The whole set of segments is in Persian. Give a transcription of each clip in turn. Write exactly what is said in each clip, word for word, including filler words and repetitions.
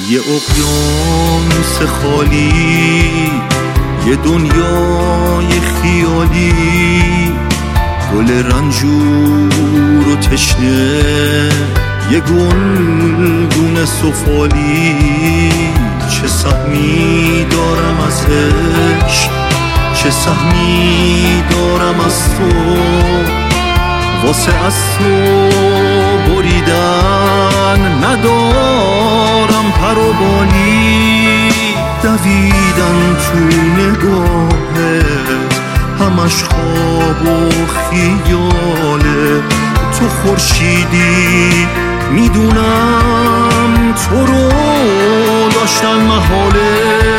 یه اقیانوس خالی، یه دنیای خیالی، گل رنجور و تشنه، یه گلدون سفالی. چه سهمی دارم از عشق، چه سهمی دارم از تو، واسه از تو بریدن ندارم پر و بالی. دویدن تو نگاهت همش خواب و خیاله، تو خورشیدی میدونم تو رو داشتن محاله.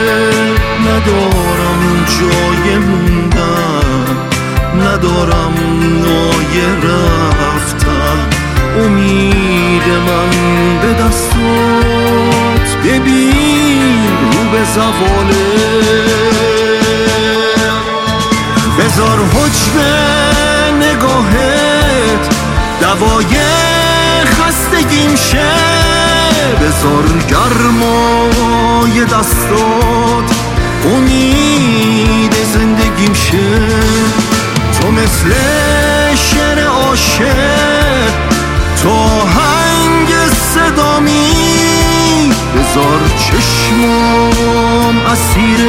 ندارم جای موندن، ندارم نای رفتن، امید من به دستات ببین رو به زواله. بذار حجب نگاهت دوای خستگیم شه، بذار گرمای دستات امید زندگیم شه. تو مثل شعر عاشق، تو آهنگ صدامی، بذار چشمام اسیر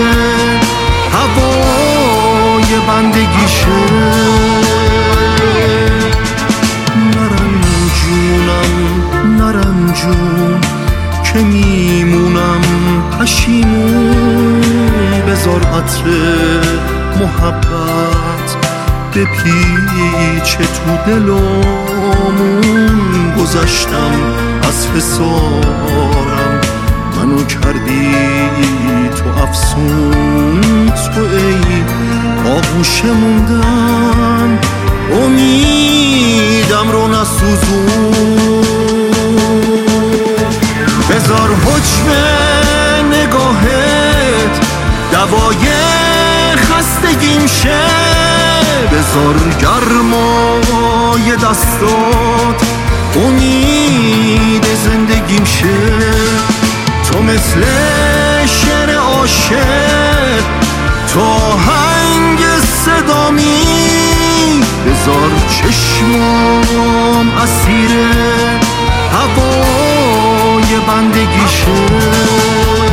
هوای بندگی شه. نرنجونم نرنجون که میمونم پشیمون، بذار عطر محبت بپیچه تو دلامون. گذشتم از حصارم، منو کردی تو افسون، تو ای آغوش موندن امیدم رو نسوزون. بذار حجم نگاهت دوای خستگیم شه، بذار گرمای دستات امید زندگیم شه. تو مثل شعر عاشق، تو آهنگ صدامی، بذار چشمام اسیر هوای بندگی شه.